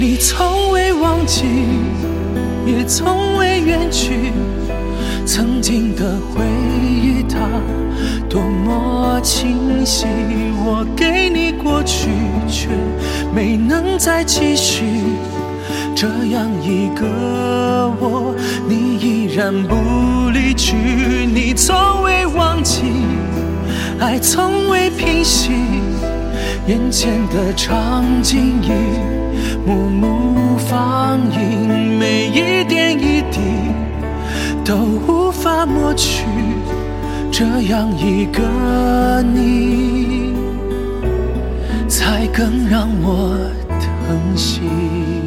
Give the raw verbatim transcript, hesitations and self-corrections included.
你从未忘记，也从未远去，曾经的回忆它多么清晰，我给你过去，却没能再继续。这样一个我，你依然不离去。你从未忘记，爱从未平息，眼前的场景已幕幕放映，每一点一滴都无法抹去。这样一个你，才更让我疼惜。